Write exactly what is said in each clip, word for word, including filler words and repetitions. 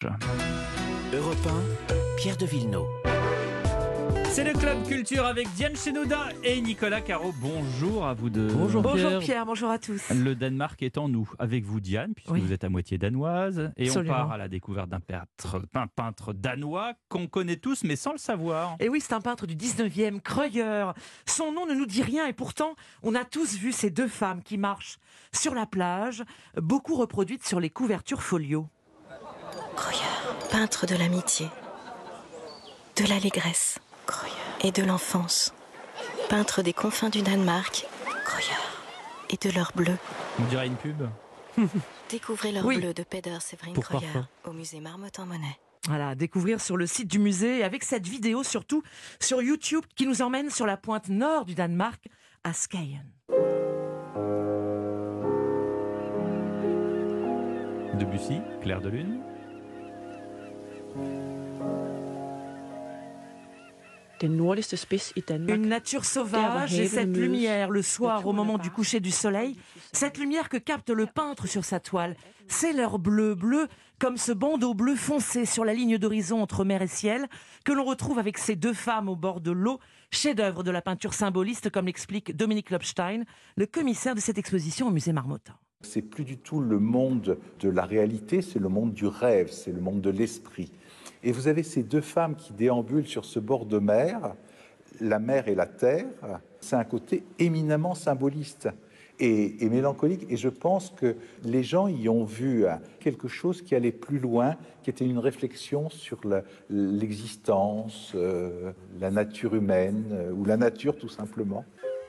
Europe un, Pierre de Villeneuve. C'est le Club Culture avec Diane Chenouda et Nicolas Caro. Bonjour à vous deux. Bonjour Pierre. Bonjour Pierre, bonjour à tous. Le Danemark est en nous, avec vous Diane, puisque Oui. vous êtes à moitié danoise. Et Absolument. on part à la découverte d'un peintre, un peintre danois qu'on connaît tous, mais sans le savoir. Et oui, c'est un peintre du dix-neuvième, Kreuger. Son nom ne nous dit rien et pourtant, on a tous vu ces deux femmes qui marchent sur la plage, beaucoup reproduites sur les couvertures folio. Kreuger, peintre de l'amitié, de l'allégresse et de l'enfance. Peintre des confins du Danemark, Kreuger, et de leur bleu. On dirait une pub. Découvrez leur Oui. bleu de Peder Severin Pour Kreuger parfum. au musée Marmottan-Monet. Voilà, à découvrir sur le site du musée et avec cette vidéo surtout sur YouTube qui nous emmène sur la pointe nord du Danemark, à Skagen. Debussy, Clair de Lune. Den nordligste spids i Danmark. Une nature sauvage et cette lumière le soir au moment du coucher du soleil, cette lumière que capte le peintre sur sa toile, c'est leur bleu, bleu comme ce bandeau bleu foncé sur la ligne d'horizon entre mer et ciel que l'on retrouve avec ces deux femmes au bord de l'eau, chef-d'œuvre de la peinture symboliste comme l'explique Dominique Lobstein, le commissaire de cette exposition au musée Marmottan. C'est plus du tout le monde de la réalité, c'est le monde du rêve, c'est le monde de l'esprit. Et vous avez ces deux femmes qui déambulent sur ce bord de mer, la mer et la terre. C'est un côté éminemment symboliste et, et mélancolique. Et je pense que les gens y ont vu quelque chose qui allait plus loin, qui était une réflexion sur la- l'existence, euh, la nature humaine, euh, ou la nature tout simplement.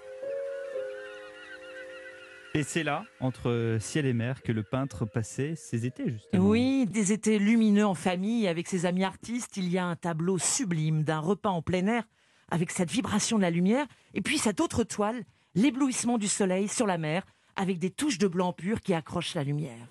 Et c'est là, entre ciel et mer, que le peintre passait ses étés, justement. Oui, des étés lumineux en famille avec ses amis artistes. Il y a un tableau sublime d'un repas en plein air avec cette vibration de la lumière. Et puis cette autre toile, l'éblouissement du soleil sur la mer avec des touches de blanc pur qui accrochent la lumière.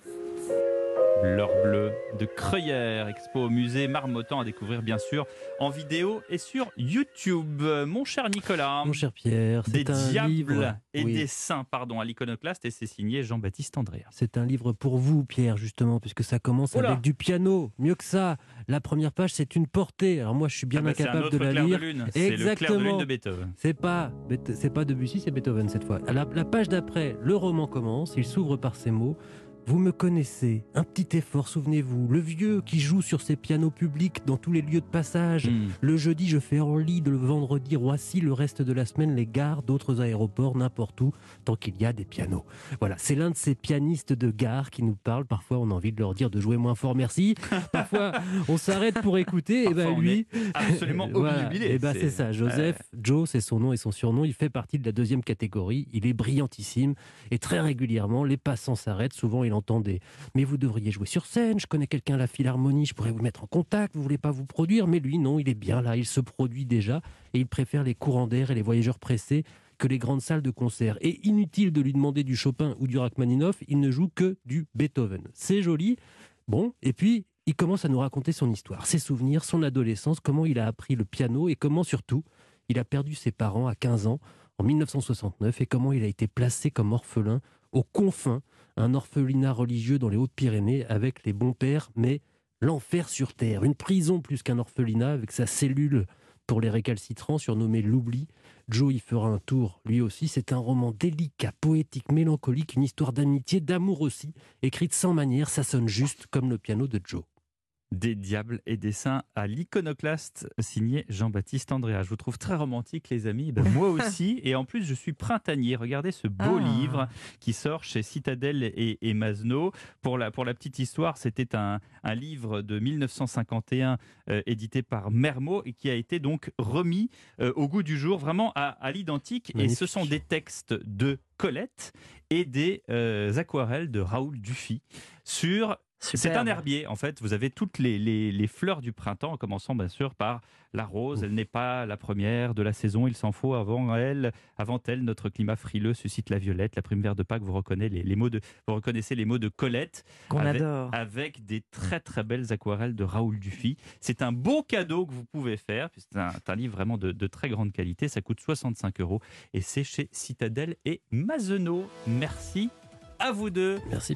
L'or bleu de Kreuger, expo au musée Marmottan, à découvrir bien sûr en vidéo et sur YouTube. Mon cher Nicolas, Mon cher Pierre, des c'est un diables livre. et Oui. des saints pardon, à l'Iconoclaste, et c'est signé Jean-Baptiste Andréa. C'est un livre pour vous, Pierre, justement, puisque ça commence Oula. avec du piano. Mieux que ça, la première page, c'est une portée. Alors moi, je suis bien Ah bah, c'est un incapable autre de la clair lire. de lune. C'est le clair de Exactement. lune de Beethoven. C'est pas, Beeth- c'est pas Debussy, c'est Beethoven cette fois. La, la page d'après, le roman commence. Il s'ouvre par ces mots. Vous me connaissez, un petit effort, souvenez-vous, le vieux qui joue sur ses pianos publics dans tous les lieux de passage. Hmm. Le jeudi, je fais Orly, le vendredi, Roissy, le reste de la semaine, les gares, d'autres aéroports, n'importe où, tant qu'il y a des pianos. Voilà, c'est l'un de ces pianistes de gare qui nous parle. Parfois, on a envie de leur dire de jouer moins fort, merci. Parfois, on s'arrête pour écouter. Et Parfois, ben on lui, Absolument voilà. obnubilé. Et ben C'est- c'est ça, Joseph, Joe, c'est son nom et son surnom. Il fait partie de la deuxième catégorie. Il est brillantissime et très régulièrement, les passants s'arrêtent. Souvent, il entend des « mais vous devriez jouer sur scène, je connais quelqu'un à la Philharmonie, je pourrais vous mettre en contact, vous voulez pas vous produire ?» Mais lui, non, il est bien là, il se produit déjà et il préfère les courants d'air et les voyageurs pressés que les grandes salles de concert. Et inutile de lui demander du Chopin ou du Rachmaninoff, il ne joue que du Beethoven. C'est joli. Bon, et puis il commence à nous raconter son histoire, ses souvenirs, son adolescence, comment il a appris le piano et comment surtout il a perdu ses parents à quinze ans en mille neuf cent soixante-neuf et comment il a été placé comme orphelin aux confins, un orphelinat religieux dans les Hautes-Pyrénées avec les bons pères, mais l'enfer sur terre, une prison plus qu'un orphelinat avec sa cellule pour les récalcitrants surnommée l'oubli. Joe y fera un tour lui aussi. C'est un roman délicat, poétique, mélancolique, une histoire d'amitié, d'amour aussi, écrite sans manière, ça sonne juste comme le piano de Joe. Des diables et des saints à l'Iconoclaste, signé Jean-Baptiste Andréa. Je vous trouve très romantique, les amis. Ben, moi aussi. Et en plus, je suis printanier. Regardez ce beau Ah. livre qui sort chez Citadel et, et Masno. Pour la, pour la petite histoire, c'était un, un livre de mille neuf cent cinquante et un euh, édité par Mermo et qui a été donc remis euh, au goût du jour, vraiment à, à l'identique. Et Magnifique. ce sont des textes de Colette et des euh, aquarelles de Raoul Dufy sur... C'est Superbe. un herbier, en fait. Vous avez toutes les, les, les fleurs du printemps, en commençant bien sûr par la rose. Elle n'est pas la première de la saison, il s'en faut avant elle. Avant elle, notre climat frileux suscite la violette. La prime verte de Pâques, vous reconnaissez les, les mots de, vous reconnaissez les mots de Colette. Qu'on avec, adore. avec des très très belles aquarelles de Raoul Dufy. C'est un beau cadeau que vous pouvez faire. C'est un, un livre vraiment de, de très grande qualité. Ça coûte soixante-cinq euros et c'est chez Citadel et Mazenot. Merci à vous deux. Merci.